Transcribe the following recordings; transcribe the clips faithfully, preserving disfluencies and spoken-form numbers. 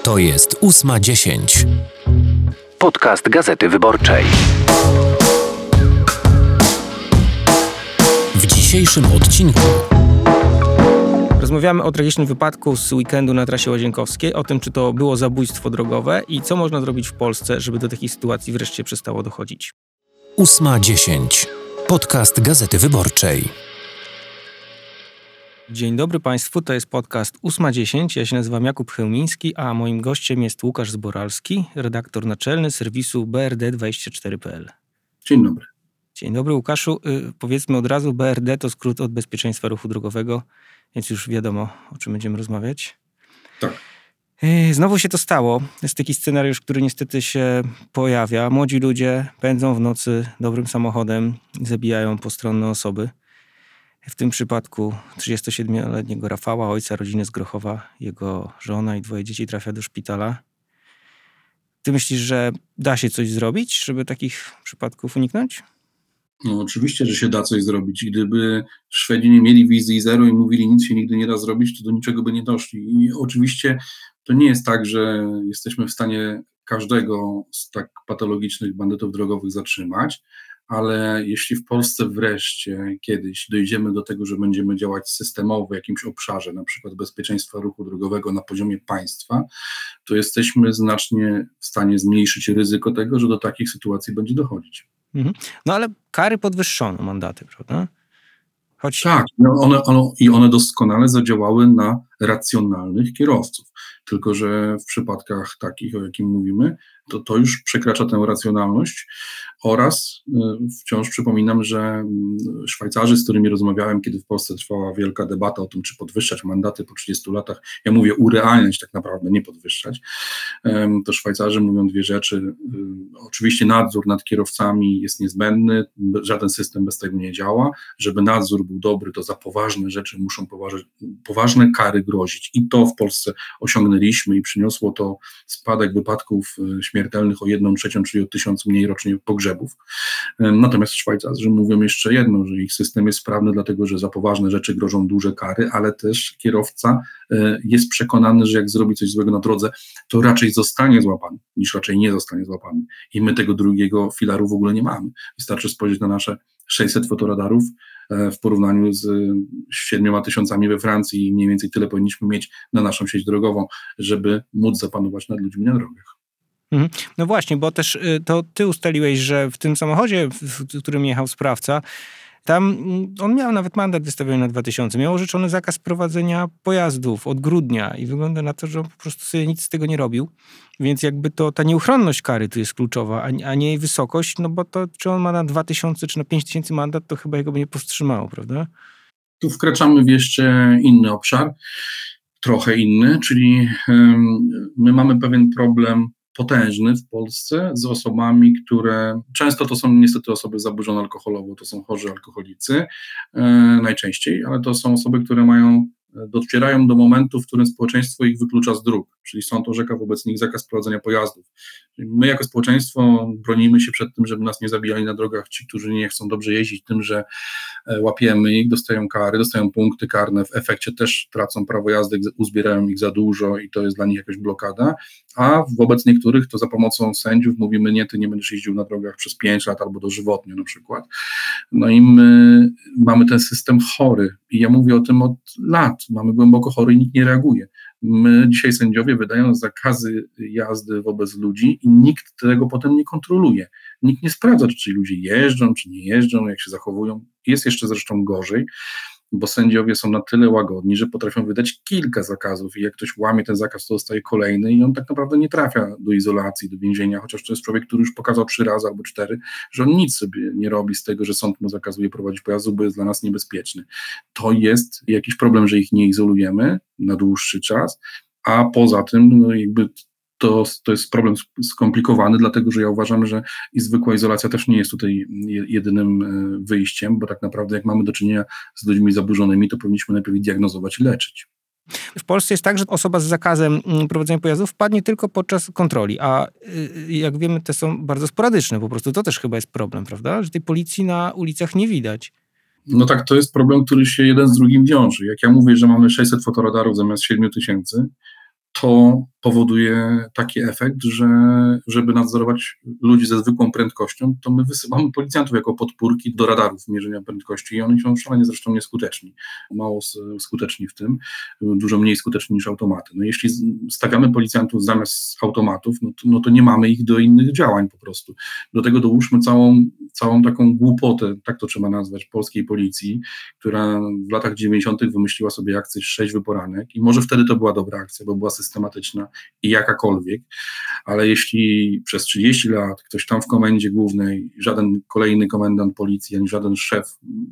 To jest ósma dziesięć. Podcast Gazety Wyborczej. W dzisiejszym odcinku rozmawiamy o tragicznym wypadku z weekendu na trasie łazienkowskiej, o tym, czy to było zabójstwo drogowe i co można zrobić w Polsce, żeby do takich sytuacji wreszcie przestało dochodzić. ósma dziesięć. Podcast Gazety Wyborczej. Dzień dobry Państwu, to jest podcast ósma dziesięć. Ja się nazywam Jakub Chełmiński, a moim gościem jest Łukasz Zboralski, redaktor naczelny serwisu B R D dwadzieścia cztery kropka p l. Dzień dobry. Dzień dobry Łukaszu. Yy, powiedzmy od razu, B R D to skrót od bezpieczeństwa ruchu drogowego, więc już wiadomo, o czym będziemy rozmawiać. Tak. Yy, znowu się to stało. Jest taki scenariusz, który niestety się pojawia. Młodzi ludzie pędzą w nocy dobrym samochodem i zabijają postronne osoby. W tym przypadku trzydziestosiedmioletniego Rafała, ojca rodziny z Grochowa, jego żona i dwoje dzieci trafia do szpitala. Ty myślisz, że da się coś zrobić, żeby takich przypadków uniknąć? No oczywiście, że się da coś zrobić. Gdyby Szwedzi nie mieli wizji zero i mówili, nic się nigdy nie da zrobić, to do niczego by nie doszli. I oczywiście to nie jest tak, że jesteśmy w stanie każdego z tak patologicznych bandytów drogowych zatrzymać, ale jeśli w Polsce wreszcie kiedyś dojdziemy do tego, że będziemy działać systemowo w jakimś obszarze, na przykład bezpieczeństwa ruchu drogowego na poziomie państwa, to jesteśmy znacznie w stanie zmniejszyć ryzyko tego, że do takich sytuacji będzie dochodzić. Mhm. No ale kary podwyższono, mandaty, prawda? Choć... Tak, no one, one, i one doskonale zadziałały na racjonalnych kierowców. Tylko że w przypadkach takich, o jakim mówimy, to to już przekracza tę racjonalność oraz y, wciąż przypominam, że y, Szwajcarzy, z którymi rozmawiałem, kiedy w Polsce trwała wielka debata o tym, czy podwyższać mandaty po trzydziestu latach, ja mówię urealniać tak naprawdę, nie podwyższać, y, to Szwajcarzy mówią dwie rzeczy. Y, oczywiście nadzór nad kierowcami jest niezbędny, żaden system bez tego nie działa. Żeby nadzór był dobry, to za poważne rzeczy muszą poważne, poważne kary grozić i to w Polsce osiągnęliśmy i przyniosło to spadek wypadków y, śmiertelnych o jedną trzecią, czyli o tysiąc mniej rocznie pogrzebów. Natomiast Szwajcarzy mówią jeszcze jedno, że ich system jest sprawny, dlatego że za poważne rzeczy grożą duże kary, ale też kierowca jest przekonany, że jak zrobi coś złego na drodze, to raczej zostanie złapany, niż raczej nie zostanie złapany. I my tego drugiego filaru w ogóle nie mamy. Wystarczy spojrzeć na nasze sześćset fotoradarów w porównaniu z siedmioma tysiącami we Francji i mniej więcej tyle powinniśmy mieć na naszą sieć drogową, żeby móc zapanować nad ludźmi na drogach. Mhm. No właśnie, bo też to ty ustaliłeś, że w tym samochodzie, w którym jechał sprawca, tam on miał nawet mandat wystawiony na dwa tysiące. Miał orzeczony zakaz prowadzenia pojazdów od grudnia i wygląda na to, że on po prostu sobie nic z tego nie robił. Więc jakby to ta nieuchronność kary tu jest kluczowa, a nie jej wysokość, no bo to czy on ma na dwa tysiące czy na pięć tysięcy mandat, to chyba jego by nie powstrzymało, prawda? Tu wkraczamy w jeszcze inny obszar, trochę inny, czyli um, my mamy pewien problem potężny w Polsce z osobami, które często to są niestety osoby zaburzone alkoholowo, to są chorzy alkoholicy e, najczęściej, ale to są osoby, które mają, docierają do momentu, w którym społeczeństwo ich wyklucza z dróg, czyli sąd orzeka wobec nich zakaz prowadzenia pojazdów. My jako społeczeństwo bronimy się przed tym, żeby nas nie zabijali na drogach ci, którzy nie chcą dobrze jeździć, tym, że łapiemy ich, dostają kary, dostają punkty karne, w efekcie też tracą prawo jazdy, uzbierają ich za dużo i to jest dla nich jakaś blokada, a wobec niektórych to za pomocą sędziów mówimy, nie, ty nie będziesz jeździł na drogach przez pięć lat albo dożywotnio na przykład. No i my mamy ten system chory i ja mówię o tym od lat, mamy głęboko chory i nikt nie reaguje. My dzisiaj sędziowie wydają zakazy jazdy wobec ludzi i nikt tego potem nie kontroluje. Nikt nie sprawdza, czy ci ludzie jeżdżą, czy nie jeżdżą, jak się zachowują. Jest jeszcze zresztą gorzej, bo sędziowie są na tyle łagodni, że potrafią wydać kilka zakazów i jak ktoś łamie ten zakaz, to dostaje kolejny i on tak naprawdę nie trafia do izolacji, do więzienia, chociaż to jest człowiek, który już pokazał trzy razy albo cztery, że on nic sobie nie robi z tego, że sąd mu zakazuje prowadzić pojazdu, bo jest dla nas niebezpieczny. To jest jakiś problem, że ich nie izolujemy na dłuższy czas, a poza tym no jakby To, to jest problem skomplikowany, dlatego że ja uważam, że i zwykła izolacja też nie jest tutaj jedynym wyjściem, bo tak naprawdę jak mamy do czynienia z ludźmi zaburzonymi, to powinniśmy najpierw diagnozować i leczyć. W Polsce jest tak, że osoba z zakazem prowadzenia pojazdów wpadnie tylko podczas kontroli, a jak wiemy, te są bardzo sporadyczne, po prostu to też chyba jest problem, prawda? Że tej policji na ulicach nie widać. No tak, to jest problem, który się jeden z drugim wiąże. Jak ja mówię, że mamy sześćset fotoradarów zamiast siedmiu tysięcy, to powoduje taki efekt, że żeby nadzorować ludzi ze zwykłą prędkością, to my wysyłamy policjantów jako podpórki do radarów mierzenia prędkości i oni są szalenie zresztą nieskuteczni. Mało skuteczni w tym, dużo mniej skuteczni niż automaty. No jeśli stawiamy policjantów zamiast automatów, no to, no to nie mamy ich do innych działań po prostu. Do tego dołóżmy całą, całą taką głupotę, tak to trzeba nazwać, polskiej policji, która w latach dziewięćdziesiątych wymyśliła sobie akcję sześć wyporanek i może wtedy to była dobra akcja, bo była systematyczna i jakakolwiek, ale jeśli przez trzydzieści lat ktoś tam w komendzie głównej, żaden kolejny komendant policji, ani żaden szef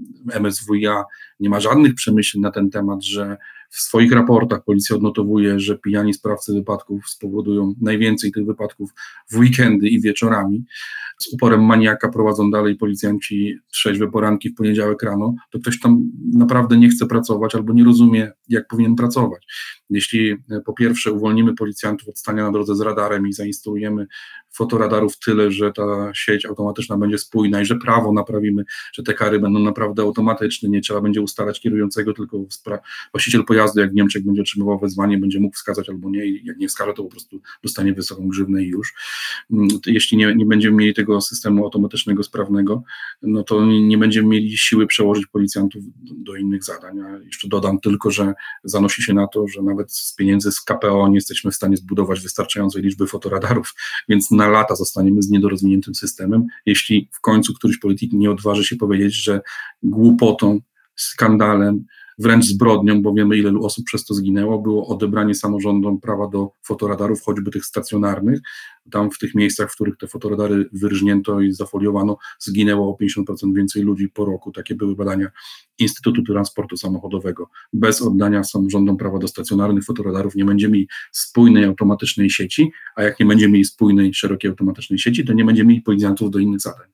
M S W iA nie ma żadnych przemyśleń na ten temat, że w swoich raportach policja odnotowuje, że pijani sprawcy wypadków spowodują najwięcej tych wypadków w weekendy i wieczorami, z uporem maniaka prowadzą dalej policjanci trzeźwe poranki w poniedziałek rano, to ktoś tam naprawdę nie chce pracować albo nie rozumie, jak powinien pracować. Jeśli po pierwsze uwolnimy policjantów od stania na drodze z radarem i zainstalujemy fotoradarów tyle, że ta sieć automatyczna będzie spójna i że prawo naprawimy, że te kary będą naprawdę automatyczne, nie trzeba będzie ustalać kierującego, tylko spra- właściciel pojazdu, jak w Niemczech będzie otrzymywał wezwanie, będzie mógł wskazać albo nie i jak nie wskaże, to po prostu dostanie wysoką grzywnę i już. Jeśli nie, nie będziemy mieli tego systemu automatycznego, sprawnego, no to nie będziemy mieli siły przełożyć policjantów do, do innych zadań. A jeszcze dodam tylko, że zanosi się na to, że nawet z pieniędzy z K P O nie jesteśmy w stanie zbudować wystarczającej liczby fotoradarów, więc na lata zostaniemy z niedorozwiniętym systemem, jeśli w końcu któryś polityk nie odważy się powiedzieć, że głupotą, skandalem, wręcz zbrodnią, bo wiemy, ile osób przez to zginęło, było odebranie samorządom prawa do fotoradarów, choćby tych stacjonarnych. Tam w tych miejscach, w których te fotoradary wyrżnięto i zafoliowano, zginęło o pięćdziesiąt procent więcej ludzi po roku. Takie były badania Instytutu Transportu Samochodowego. Bez oddania samorządom prawa do stacjonarnych fotoradarów nie będziemy mieli spójnej automatycznej sieci, a jak nie będziemy mieli spójnej, szerokiej automatycznej sieci, to nie będziemy mieli policjantów do innych zadań.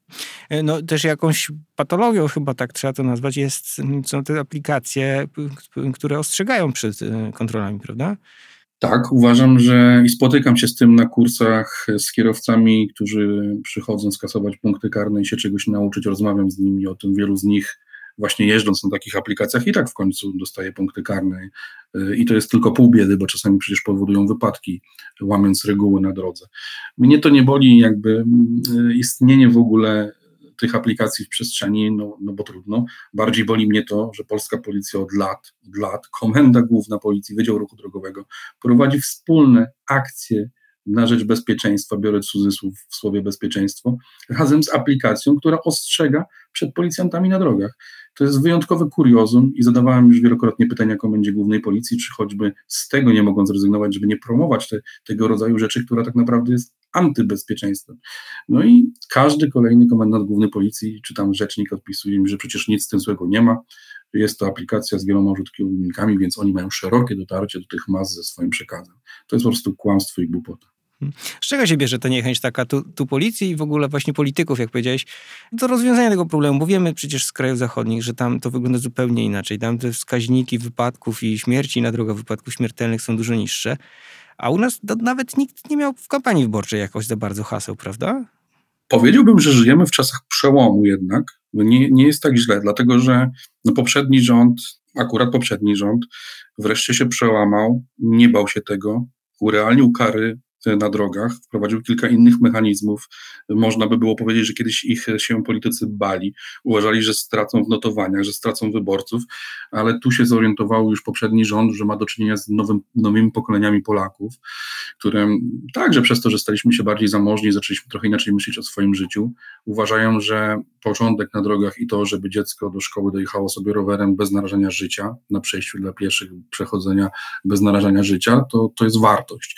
No też jakąś patologią, chyba tak trzeba to nazwać, jest, są te aplikacje, które ostrzegają przed kontrolami, prawda? Tak, uważam, że i spotykam się z tym na kursach z kierowcami, którzy przychodzą skasować punkty karne i się czegoś nauczyć, rozmawiam z nimi o tym, wielu z nich właśnie jeżdżąc na takich aplikacjach i tak w końcu dostaje punkty karne i to jest tylko pół biedy, bo czasami przecież powodują wypadki, łamiąc reguły na drodze. Mnie to nie boli jakby istnienie w ogóle tych aplikacji w przestrzeni, no, no bo trudno. Bardziej boli mnie to, że polska policja od lat, od lat, Komenda Główna Policji, Wydział Ruchu Drogowego prowadzi wspólne akcje na rzecz bezpieczeństwa, biorę cudzysłów w słowie bezpieczeństwo, razem z aplikacją, która ostrzega przed policjantami na drogach. To jest wyjątkowe kuriozum i zadawałem już wielokrotnie pytania Komendzie Głównej Policji, czy choćby z tego nie mogą zrezygnować, żeby nie promować te, tego rodzaju rzeczy, która tak naprawdę jest antybezpieczeństwem. No i każdy kolejny komendant główny policji, czy tam rzecznik odpisuje mi, że przecież nic z tym złego nie ma, jest to aplikacja z wieloma użytkownikami, więc oni mają szerokie dotarcie do tych mas ze swoim przekazem. To jest po prostu kłamstwo i głupota. Z czego się bierze ta niechęć taka tu, tu policji i w ogóle właśnie polityków, jak powiedziałeś, do rozwiązania tego problemu? Bo wiemy przecież z krajów zachodnich, że tam to wygląda zupełnie inaczej. Tam te wskaźniki wypadków i śmierci na drogach wypadków śmiertelnych są dużo niższe. A u nas to nawet nikt nie miał w kampanii wyborczej jakoś za bardzo haseł, prawda? Powiedziałbym, że żyjemy w czasach przełomu jednak. Nie, nie jest tak źle, dlatego że no poprzedni rząd, akurat poprzedni rząd, wreszcie się przełamał, nie bał się tego, urealnił kary na drogach, wprowadził kilka innych mechanizmów. Można by było powiedzieć, że kiedyś ich się politycy bali, uważali, że stracą w notowaniach, że stracą wyborców, ale tu się zorientował już poprzedni rząd, że ma do czynienia z nowym, nowymi pokoleniami Polaków, które także przez to, że staliśmy się bardziej zamożni, zaczęliśmy trochę inaczej myśleć o swoim życiu, uważają, że porządek na drogach i to, żeby dziecko do szkoły dojechało sobie rowerem bez narażania życia, na przejściu dla pieszych, przechodzenia bez narażania życia, to, to jest wartość.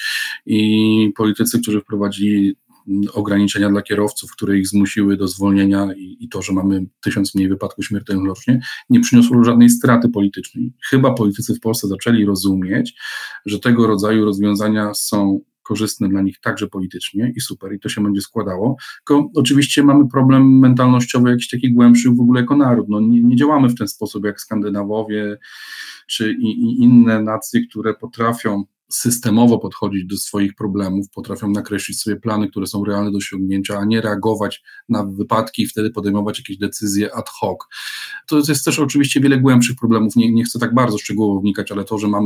I I politycy, którzy wprowadzili ograniczenia dla kierowców, które ich zmusiły do zwolnienia i, i to, że mamy tysiąc mniej wypadków śmiertelnych rocznie, nie przyniosło żadnej straty politycznej. Chyba politycy w Polsce zaczęli rozumieć, że tego rodzaju rozwiązania są korzystne dla nich także politycznie i super, i to się będzie składało. Tylko oczywiście mamy problem mentalnościowy jakiś taki głębszy w ogóle jako naród. No, nie, nie działamy w ten sposób jak Skandynawowie czy i, i inne nacje, które potrafią systemowo podchodzić do swoich problemów, potrafią nakreślić sobie plany, które są realne do osiągnięcia, a nie reagować na wypadki i wtedy podejmować jakieś decyzje ad hoc. To jest też oczywiście wiele głębszych problemów, nie, nie chcę tak bardzo szczegółowo wnikać, ale to, że mamy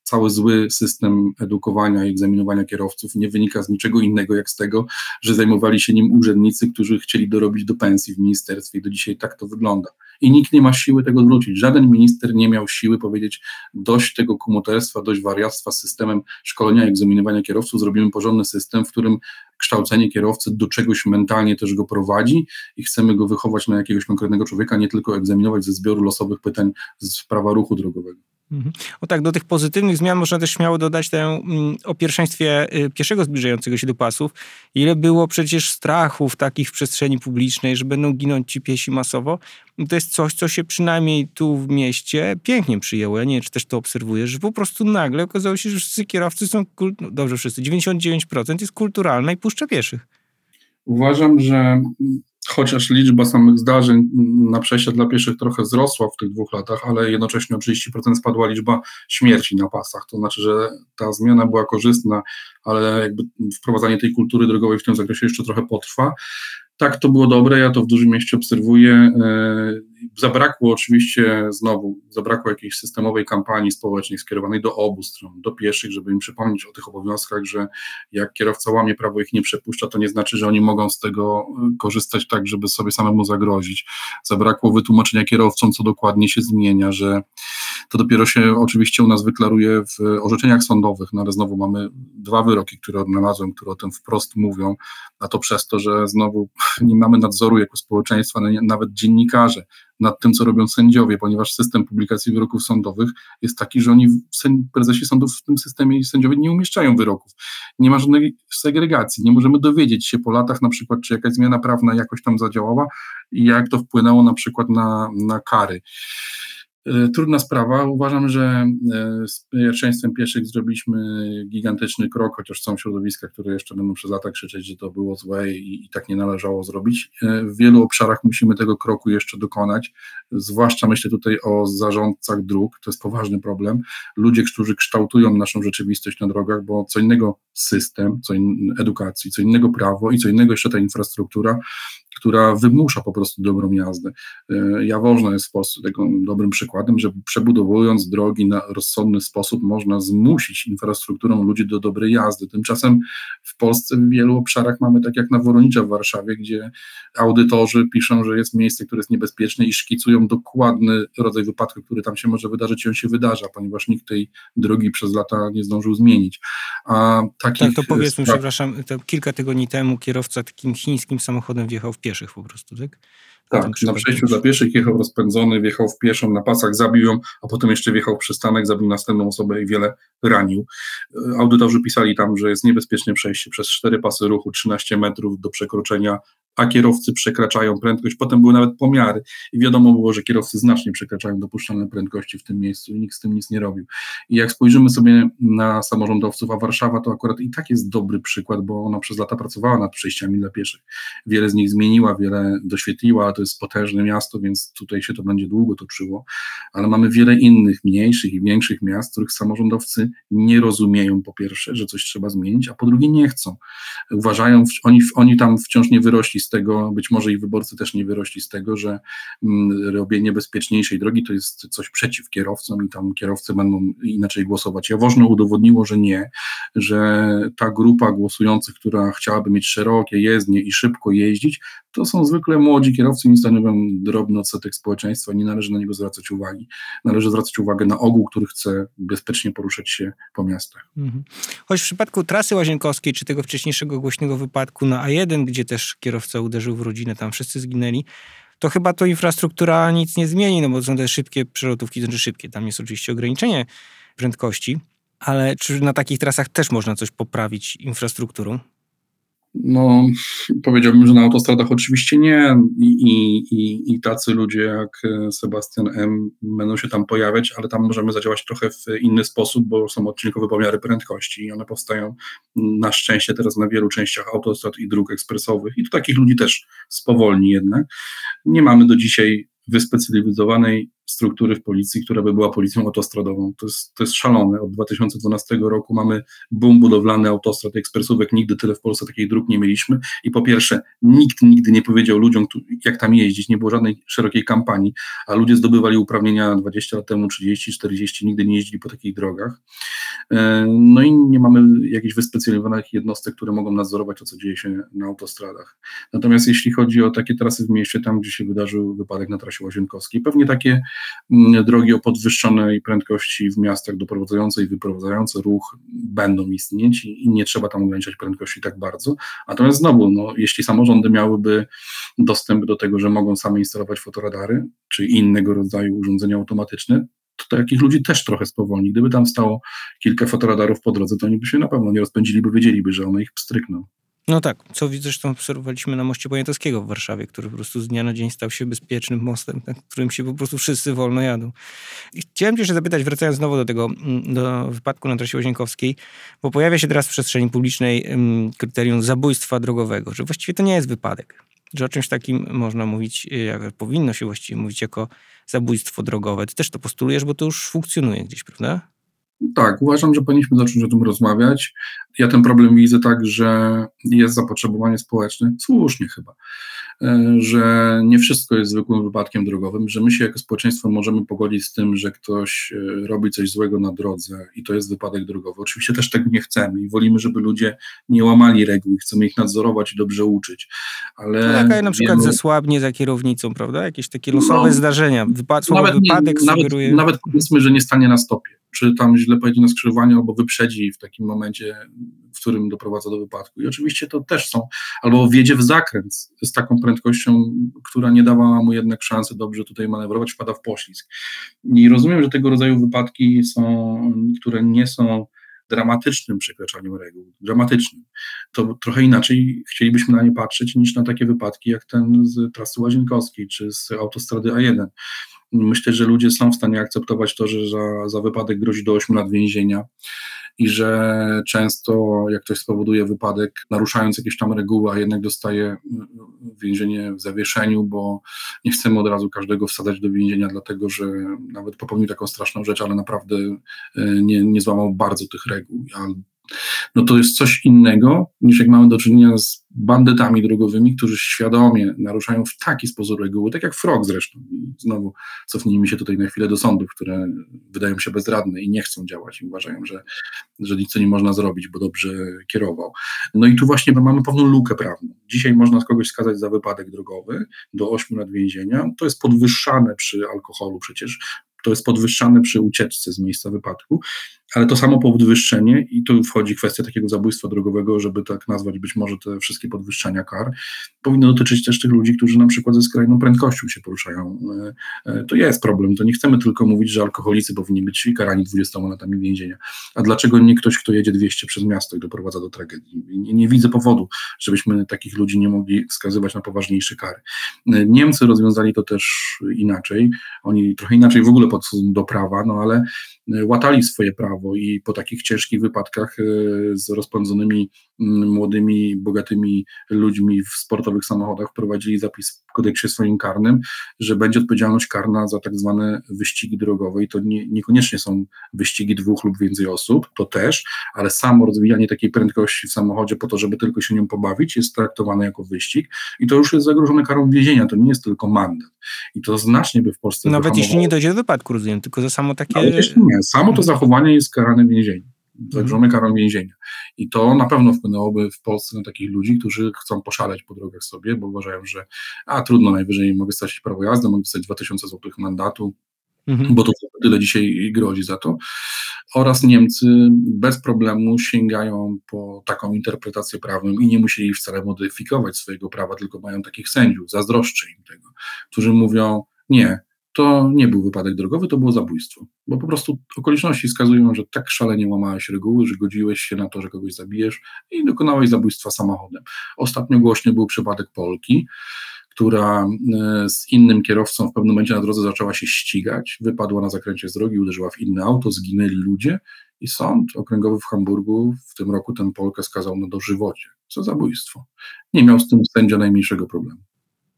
cały zły system edukowania i egzaminowania kierowców nie wynika z niczego innego, jak z tego, że zajmowali się nim urzędnicy, którzy chcieli dorobić do pensji w ministerstwie i do dzisiaj tak to wygląda. I nikt nie ma siły tego odwrócić. Żaden minister nie miał siły powiedzieć dość tego kumoterstwa, dość wariactwa z systemem szkolenia i egzaminowania kierowców, zrobimy porządny system, w którym kształcenie kierowcy do czegoś mentalnie też go prowadzi i chcemy go wychować na jakiegoś konkretnego człowieka, nie tylko egzaminować ze zbioru losowych pytań z prawa ruchu drogowego. Mhm. O tak, do tych pozytywnych zmian można też śmiało dodać tę mm, o pierwszeństwie y, pieszego zbliżającego się do pasów. Ile było przecież strachów takich w przestrzeni publicznej, że będą ginąć ci piesi masowo. To jest coś, co się przynajmniej tu w mieście pięknie przyjęło. Ja nie wiem, czy też to obserwujesz, że po prostu nagle okazało się, że wszyscy kierowcy są, kult... no dobrze wszyscy, dziewięćdziesiąt dziewięć procent jest kulturalna i puszcza pieszych. Uważam, że chociaż liczba samych zdarzeń na przejściach dla pieszych trochę wzrosła w tych dwóch latach, ale jednocześnie o trzydzieści procent spadła liczba śmierci na pasach. To znaczy, że ta zmiana była korzystna, ale jakby wprowadzanie tej kultury drogowej w tym zakresie jeszcze trochę potrwa. Tak, to było dobre, ja to w dużym mieście obserwuję. Zabrakło oczywiście znowu, zabrakło jakiejś systemowej kampanii społecznej skierowanej do obu stron, do pieszych, żeby im przypomnieć o tych obowiązkach, że jak kierowca łamie prawo, ich nie przepuszcza, to nie znaczy, że oni mogą z tego korzystać tak, żeby sobie samemu zagrozić. Zabrakło wytłumaczenia kierowcom, co dokładnie się zmienia, że to dopiero się oczywiście u nas wyklaruje w orzeczeniach sądowych, no ale znowu mamy dwa wyroki, które odnalazłem, które o tym wprost mówią, a to przez to, że znowu nie mamy nadzoru jako społeczeństwa, nawet dziennikarze, nad tym, co robią sędziowie, ponieważ system publikacji wyroków sądowych jest taki, że oni, prezesi sądów w tym systemie i sędziowie nie umieszczają wyroków. Nie ma żadnej segregacji, nie możemy dowiedzieć się po latach na przykład, czy jakaś zmiana prawna jakoś tam zadziałała i jak to wpłynęło na przykład na, na kary. Trudna sprawa. Uważam, że z pierwszeństwem pieszych zrobiliśmy gigantyczny krok, chociaż są środowiska, które jeszcze będą przez lata krzyczeć, że to było złe i, i tak nie należało zrobić. W wielu obszarach musimy tego kroku jeszcze dokonać, zwłaszcza myślę tutaj o zarządcach dróg, to jest poważny problem. Ludzie, którzy kształtują naszą rzeczywistość na drogach, bo co innego system, co innego edukacji, co innego prawo i co innego jeszcze ta infrastruktura, która wymusza po prostu dobrą jazdę. Jaworzno jest w Polsce tego dobrym przykładem, że przebudowując drogi na rozsądny sposób można zmusić infrastrukturą ludzi do dobrej jazdy. Tymczasem w Polsce w wielu obszarach mamy tak jak na Woronicza w Warszawie, gdzie audytorzy piszą, że jest miejsce, które jest niebezpieczne i szkicują dokładny rodzaj wypadku, który tam się może wydarzyć i on się wydarza, ponieważ nikt tej drogi przez lata nie zdążył zmienić. A takich tak, to powiedzmy, spraw... przepraszam, to kilka tygodni temu kierowca takim chińskim samochodem wjechał w pieszych po prostu, tak? Tak, na przejściu dla pieszych jechał rozpędzony, wjechał w pieszą, na pasach zabił ją, a potem jeszcze wjechał w przystanek, zabił następną osobę i wiele ranił. Audytorzy pisali tam, że jest niebezpieczne przejście przez cztery pasy ruchu, trzynaście metrów do przekroczenia, a kierowcy przekraczają prędkość. Potem były nawet pomiary i wiadomo było, że kierowcy znacznie przekraczają dopuszczalne prędkości w tym miejscu i nikt z tym nic nie robił. I jak spojrzymy sobie na samorządowców, a Warszawa to akurat i tak jest dobry przykład, bo ona przez lata pracowała nad przejściami dla pieszych. Wiele z nich zmieniła, wiele doświetliła, to jest potężne miasto, więc tutaj się to będzie długo toczyło, ale mamy wiele innych mniejszych i większych miast, których samorządowcy nie rozumieją po pierwsze, że coś trzeba zmienić, a po drugie nie chcą. Uważają, oni, oni tam wciąż nie wyrośli z tego, być może ich wyborcy też nie wyrośli z tego, że mm, robienie bezpieczniejszej drogi to jest coś przeciw kierowcom i tam kierowcy będą inaczej głosować. Jaworzno udowodniło, że nie, że ta grupa głosujących, która chciałaby mieć szerokie jezdnie i szybko jeździć, to są zwykle młodzi kierowcy, nie stanowią drobny odsetek społeczeństwa, nie należy na niego zwracać uwagi. Należy zwracać uwagę na ogół, który chce bezpiecznie poruszać się po miastach. Mhm. Choć w przypadku trasy łazienkowskiej, czy tego wcześniejszego głośnego wypadku na A jeden, gdzie też kierowca uderzył w rodzinę, tam wszyscy zginęli, to chyba to infrastruktura nic nie zmieni, no bo są te szybkie przelotówki, to znaczy szybkie, tam jest oczywiście ograniczenie prędkości, ale czy na takich trasach też można coś poprawić infrastrukturą? No, powiedziałbym, że na autostradach oczywiście nie i, i, i, i tacy ludzie jak Sebastian M. będą się tam pojawiać, ale tam możemy zadziałać trochę w inny sposób, bo są odcinkowe pomiary prędkości i one powstają na szczęście teraz na wielu częściach autostrad i dróg ekspresowych i to takich ludzi też spowolni jednak. Nie mamy do dzisiaj wyspecjalizowanej struktury w policji, która by była policją autostradową. To jest, to jest szalone. Od dwa tysiące dwunastego roku mamy boom budowlany autostrad i ekspresówek. Nigdy tyle w Polsce takich dróg nie mieliśmy. I po pierwsze, nikt nigdy nie powiedział ludziom, jak tam jeździć. Nie było żadnej szerokiej kampanii, a ludzie zdobywali uprawnienia dwadzieścia lat temu, trzydzieści, czterdzieści, nigdy nie jeździli po takich drogach. No i nie mamy jakichś wyspecjalizowanych jednostek, które mogą nadzorować to, co dzieje się na autostradach. Natomiast jeśli chodzi o takie trasy w mieście, tam gdzie się wydarzył wypadek na trasie Łazienkowskiej, pewnie takie drogi o podwyższonej prędkości w miastach doprowadzające i wyprowadzające ruch będą istnieć i nie trzeba tam ograniczać prędkości tak bardzo. Natomiast znowu, no, jeśli samorządy miałyby dostęp do tego, że mogą same instalować fotoradary czy innego rodzaju urządzenia automatyczne, to takich ludzi też trochę spowolni. Gdyby tam stało kilka fotoradarów po drodze, to oni by się na pewno nie rozpędzili, bo wiedzieliby, że one ich pstrykną. No tak, co zresztą obserwowaliśmy na moście Poniatowskiego w Warszawie, który po prostu z dnia na dzień stał się bezpiecznym mostem, na którym się po prostu wszyscy wolno jadą. I chciałem cię jeszcze zapytać, wracając znowu do tego, do wypadku na trasie Łazienkowskiej, bo pojawia się teraz w przestrzeni publicznej um, kryterium zabójstwa drogowego, że właściwie to nie jest wypadek, że o czymś takim można mówić, jak powinno się właściwie mówić jako zabójstwo drogowe. Ty też to postulujesz, bo to już funkcjonuje gdzieś, prawda? Tak, uważam, że powinniśmy zacząć o tym rozmawiać. Ja ten problem widzę tak, że jest zapotrzebowanie społeczne, słusznie chyba, że nie wszystko jest zwykłym wypadkiem drogowym, że my się jako społeczeństwo możemy pogodzić z tym, że ktoś robi coś złego na drodze i to jest wypadek drogowy. Oczywiście też tego nie chcemy i wolimy, żeby ludzie nie łamali reguł i chcemy ich nadzorować i dobrze uczyć. Ale no taka na przykład wielu... zasłabnie za kierownicą, prawda? Jakieś takie losowe no, zdarzenia. Wypad- słowo nawet wypadek nie, sugeruje... Nawet, nawet powiedzmy, że nie stanie na stopie. Czy tam źle pojedzie na skrzyżowaniu, albo wyprzedzi w takim momencie, w którym doprowadza do wypadku. I oczywiście to też są, albo wjedzie w zakręt z taką prędkością, która nie dawała mu jednak szansy dobrze tutaj manewrować, wpada w poślizg. I rozumiem, że tego rodzaju wypadki są, które nie są dramatycznym przekraczaniem reguł, dramatycznym. To trochę inaczej chcielibyśmy na nie patrzeć niż na takie wypadki jak ten z trasy Łazienkowskiej czy z autostrady A jeden. Myślę, że ludzie są w stanie akceptować to, że za, za wypadek grozi do ośmiu lat więzienia i że często jak ktoś spowoduje wypadek, naruszając jakieś tam reguły, a jednak dostaje więzienie w zawieszeniu, bo nie chcemy od razu każdego wsadzać do więzienia, dlatego że nawet popełnił taką straszną rzecz, ale naprawdę nie, nie złamał bardzo tych reguł. No to jest coś innego, niż jak mamy do czynienia z bandytami drogowymi, którzy świadomie naruszają w taki sposób reguły, tak jak Frog zresztą. I znowu cofnijmy się tutaj na chwilę do sądów, które wydają się bezradne i nie chcą działać i uważają, że, że nic nie można zrobić, bo dobrze kierował. No i tu właśnie mamy pewną lukę prawną. Dzisiaj można kogoś skazać za wypadek drogowy do ośmiu lat więzienia. To jest podwyższane przy alkoholu przecież. To jest podwyższane przy ucieczce z miejsca wypadku, ale to samo podwyższenie, i tu wchodzi kwestia takiego zabójstwa drogowego, żeby tak nazwać być może te wszystkie podwyższenia kar, powinno dotyczyć też tych ludzi, którzy na przykład ze skrajną prędkością się poruszają. To jest problem, to nie chcemy tylko mówić, że alkoholicy powinni być karani dwudziestoma latami więzienia. A dlaczego nie ktoś, kto jedzie dwieście przez miasto i doprowadza do tragedii? Nie, nie widzę powodu, żebyśmy takich ludzi nie mogli skazywać na poważniejsze kary. Niemcy rozwiązali to też inaczej, oni trochę inaczej w ogóle podchodzą do prawa, no ale łatali swoje prawo i po takich ciężkich wypadkach z rozpędzonymi młodymi, bogatymi ludźmi w sportowych samochodach wprowadzili zapis w kodeksie swoim karnym, że będzie odpowiedzialność karna za tak zwane wyścigi drogowe i to nie, niekoniecznie są wyścigi dwóch lub więcej osób, to też, ale samo rozwijanie takiej prędkości w samochodzie po to, żeby tylko się nią pobawić, jest traktowane jako wyścig i to już jest zagrożone karą więzienia, to nie jest tylko mandat. I to znacznie by w Polsce Nawet wyhamowało. jeśli nie dojdzie do wypadku, rozumiem, tylko za samo takie... Ale też nie, samo to zachowanie jest karane więzieniem, zagrożone karą więzienia. I to na pewno wpłynęłoby w Polsce na takich ludzi, którzy chcą poszaleć po drogach sobie, bo uważają, że a trudno, najwyżej mogę stracić prawo jazdy, mogę dostać dwa tysiące złotych mandatu, mhm. bo to tyle dzisiaj grozi za to. Oraz Niemcy bez problemu sięgają po taką interpretację prawną i nie musieli wcale modyfikować swojego prawa, tylko mają takich sędziów, zazdroszczę im tego, którzy mówią, nie, to nie był wypadek drogowy, to było zabójstwo. Bo po prostu okoliczności wskazują, że tak szalenie łamałeś reguły, że godziłeś się na to, że kogoś zabijesz i dokonałeś zabójstwa samochodem. Ostatnio głośny był przypadek Polki, która z innym kierowcą w pewnym momencie na drodze zaczęła się ścigać, wypadła na zakręcie z drogi, uderzyła w inne auto, zginęli ludzie i sąd okręgowy w Hamburgu w tym roku tę Polkę skazał na dożywocie za zabójstwo. Nie miał z tym sędzia najmniejszego problemu.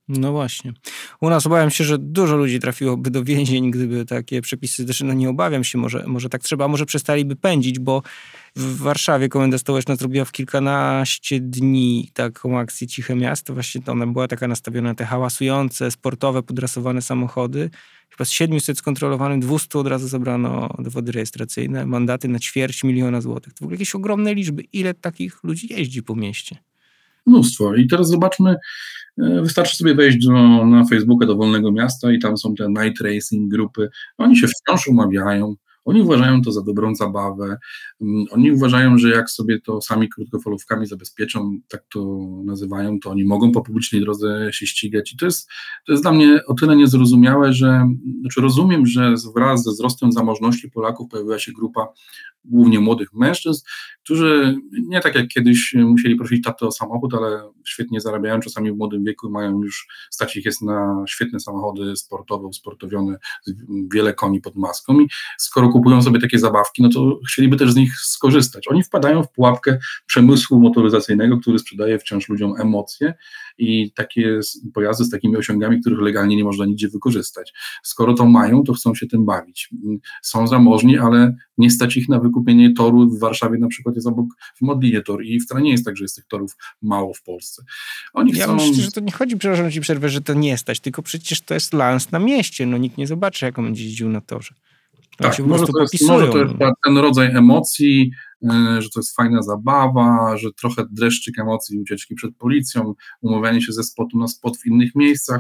No właśnie. U nas obawiam się, że dużo ludzi trafiłoby do więzień, gdyby takie przepisy, też no nie obawiam się, może, może tak trzeba, a może przestaliby pędzić, bo w Warszawie Komenda Stołeczna zrobiła w kilkanaście dni taką akcję Ciche Miasto. Właśnie to ona była taka nastawiona na te hałasujące, sportowe, podrasowane samochody. Chyba z siedmiuset skontrolowanych dwieście od razu zabrano dowody rejestracyjne, mandaty na ćwierć miliona złotych. To w ogóle jakieś ogromne liczby. Ile takich ludzi jeździ po mieście? Mnóstwo. I teraz zobaczmy, wystarczy sobie wejść do, na Facebooka do Wolnego Miasta i tam są te night racing grupy. Oni się wciąż umawiają, oni uważają to za dobrą zabawę, oni uważają, że jak sobie to sami krótkofalówkami zabezpieczą, tak to nazywają, to oni mogą po publicznej drodze się ścigać. I to jest, to jest dla mnie o tyle niezrozumiałe, że znaczy rozumiem, że wraz ze wzrostem zamożności Polaków pojawiła się grupa głównie młodych mężczyzn, którzy nie tak jak kiedyś musieli prosić tatę o samochód, ale świetnie zarabiają, czasami w młodym wieku mają już, stać ich jest na świetne samochody sportowe, usportowione, wiele koni pod maską i skoro kupują sobie takie zabawki, no to chcieliby też z nich skorzystać. Oni wpadają w pułapkę przemysłu motoryzacyjnego, który sprzedaje wciąż ludziom emocje i takie pojazdy z takimi osiągami, których legalnie nie można nigdzie wykorzystać. Skoro to mają, to chcą się tym bawić. Są zamożni, ale nie stać ich na wykupienie toru. W Warszawie na przykład jest obok w Modlinie tor i wcale nie jest tak, że jest tych torów mało w Polsce. Oni Ja chcą... myślę, że to nie chodzi, przepraszam ci przerwę, że to nie stać, tylko przecież to jest lans na mieście. No nikt nie zobaczy, jak on będzie jeździł na torze. Oni Tak, się po może prostu to, jest, popisują. może to jest ten rodzaj emocji, yy, że to jest fajna zabawa, że trochę dreszczyk emocji, ucieczki przed policją, umawianie się ze spotu na spot w innych miejscach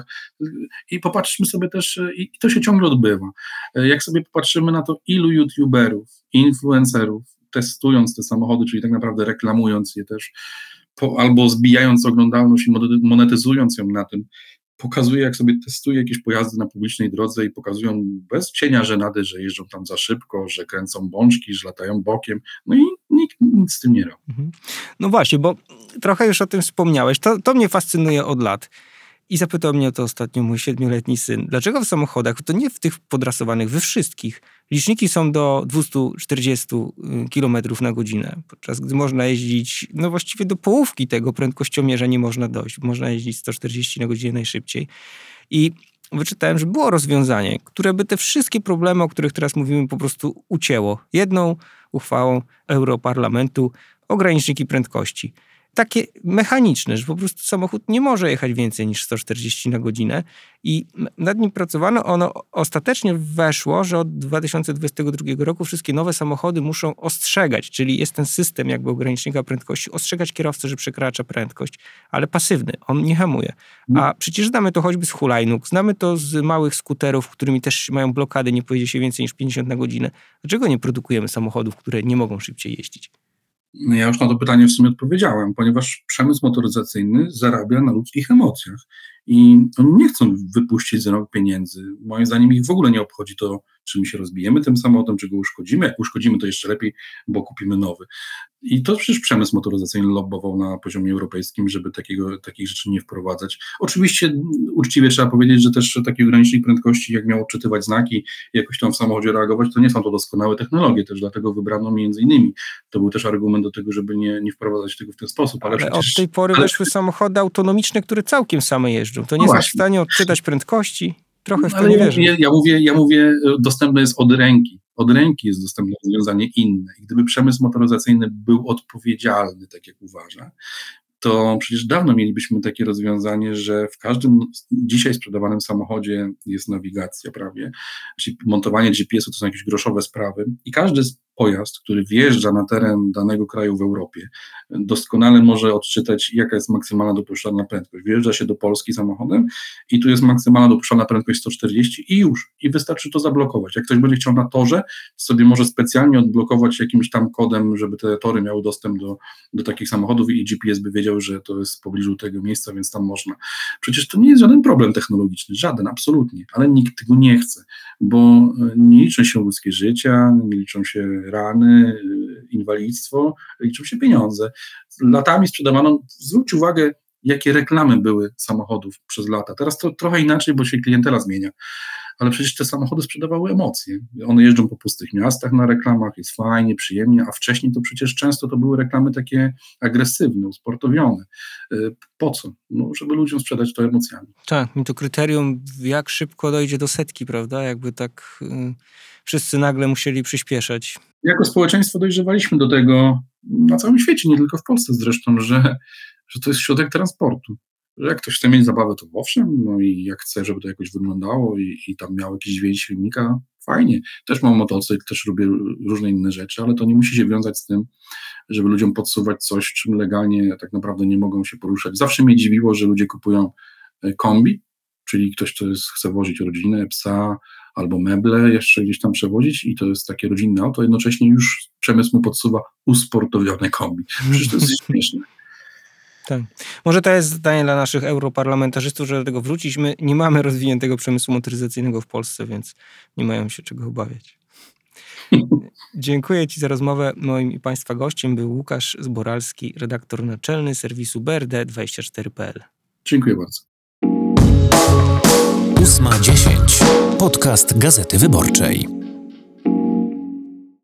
i popatrzmy sobie też, i, i to się ciągle odbywa. Yy, jak sobie popatrzymy na to, ilu youtuberów, influencerów, testując te samochody, czyli tak naprawdę reklamując je też, po, albo zbijając oglądalność i monetyzując ją na tym, pokazuje, jak sobie testuje jakieś pojazdy na publicznej drodze i pokazują bez cienia żenady, że jeżdżą tam za szybko, że kręcą bączki, że latają bokiem. No i nikt nic z tym nie robi. No właśnie, bo trochę już o tym wspomniałeś. To, to mnie fascynuje od lat. I zapytał mnie o to ostatnio mój siedmioletni syn. Dlaczego w samochodach, to nie w tych podrasowanych, we wszystkich, liczniki są do dwieście czterdzieści kilometrów na godzinę, podczas gdy można jeździć, no właściwie do połówki tego prędkościomierza nie można dojść. Można jeździć sto czterdzieści na godzinę najszybciej. I wyczytałem, że było rozwiązanie, które by te wszystkie problemy, o których teraz mówimy, po prostu ucięło. Jedną uchwałą Europarlamentu ograniczniki prędkości. Takie mechaniczne, że po prostu samochód nie może jechać więcej niż sto czterdzieści na godzinę i nad nim pracowano. Ono ostatecznie weszło, że od dwa tysiące dwudziestego drugiego roku wszystkie nowe samochody muszą ostrzegać, czyli jest ten system jakby ogranicznika prędkości, ostrzegać kierowcę, że przekracza prędkość, ale pasywny, on nie hamuje. A przecież znamy to choćby z hulajnóg, znamy to z małych skuterów, którymi też mają blokady, nie pojedzie się więcej niż pięćdziesiąt na godzinę. Dlaczego nie produkujemy samochodów, które nie mogą szybciej jeździć? No ja już na to pytanie w sumie odpowiedziałem, ponieważ przemysł motoryzacyjny zarabia na ludzkich emocjach i oni nie chcą wypuścić z rąk pieniędzy. Moim zdaniem ich w ogóle nie obchodzi to, czy my się rozbijemy tym samochodem, czy go uszkodzimy. Jak uszkodzimy, to jeszcze lepiej, bo kupimy nowy. I to przecież przemysł motoryzacyjny lobbował na poziomie europejskim, żeby takiego, takich rzeczy nie wprowadzać. Oczywiście uczciwie trzeba powiedzieć, że też taki ogranicznik prędkości, jak miał odczytywać znaki i jakoś tam w samochodzie reagować, to nie są to doskonałe technologie, też dlatego wybrano między innymi. To był też argument do tego, żeby nie, nie wprowadzać tego w ten sposób. Ale, ale przecież, od tej pory ale... weszły samochody autonomiczne, które całkiem same jeżdżą. To nie No są właśnie. w stanie odczytać prędkości. Trochę w to Ale nie ja, wierzę. ja, ja, mówię, ja mówię, dostępne jest od ręki. Od ręki jest dostępne rozwiązanie inne. I gdyby przemysł motoryzacyjny był odpowiedzialny, tak jak uważa, to przecież dawno mielibyśmy takie rozwiązanie, że w każdym dzisiaj sprzedawanym samochodzie jest nawigacja prawie, czyli montowanie G P S u to są jakieś groszowe sprawy i każdy pojazd, który wjeżdża na teren danego kraju w Europie, doskonale może odczytać, jaka jest maksymalna dopuszczalna prędkość. Wjeżdża się do Polski samochodem i tu jest maksymalna dopuszczalna prędkość sto czterdzieści i już. I wystarczy to zablokować. Jak ktoś będzie chciał na torze, sobie może specjalnie odblokować jakimś tam kodem, żeby te tory miały dostęp do, do takich samochodów i G P S by wiedział, że to jest w pobliżu tego miejsca, więc tam można. Przecież to nie jest żaden problem technologiczny, żaden, absolutnie, ale nikt tego nie chce, bo nie liczą się ludzkie życia, nie liczą się rany, inwalidztwo, liczą się pieniądze. Latami sprzedawano, zwróć uwagę, jakie reklamy były samochodów przez lata. Teraz to trochę inaczej, bo się klientela zmienia, ale przecież te samochody sprzedawały emocje. One jeżdżą po pustych miastach na reklamach, jest fajnie, przyjemnie, a wcześniej to przecież często to były reklamy takie agresywne, usportowione. Po co? No, żeby ludziom sprzedać to emocjami. Tak, i to kryterium, jak szybko dojdzie do setki, prawda? Jakby tak y, wszyscy nagle musieli przyspieszać. Jako społeczeństwo dojrzewaliśmy do tego na całym świecie, nie tylko w Polsce zresztą, że, że to jest środek transportu. Że jak ktoś chce mieć zabawę, to owszem, no i jak chce, żeby to jakoś wyglądało i, i tam miał jakiś dźwięk silnika, fajnie. Też mam motocykl, też lubię różne inne rzeczy, ale to nie musi się wiązać z tym, żeby ludziom podsuwać coś, czym legalnie tak naprawdę nie mogą się poruszać. Zawsze mnie dziwiło, że ludzie kupują kombi, czyli ktoś, kto jest, chce wozić rodzinę, psa albo meble, jeszcze gdzieś tam przewozić i to jest takie rodzinne auto, jednocześnie już przemysł mu podsuwa usportowione kombi. Przecież to jest śmieszne. Tak. Może to jest zadanie dla naszych europarlamentarzystów, żeby do tego wrócić. My nie mamy rozwiniętego przemysłu motoryzacyjnego w Polsce, więc nie mają się czego obawiać. Dziękuję Ci za rozmowę. Moim i Państwa gościem był Łukasz Zboralski, redaktor naczelny serwisu B R D dwadzieścia cztery kropka p l. Dziękuję bardzo. ósma dziesięć. Podcast Gazety Wyborczej.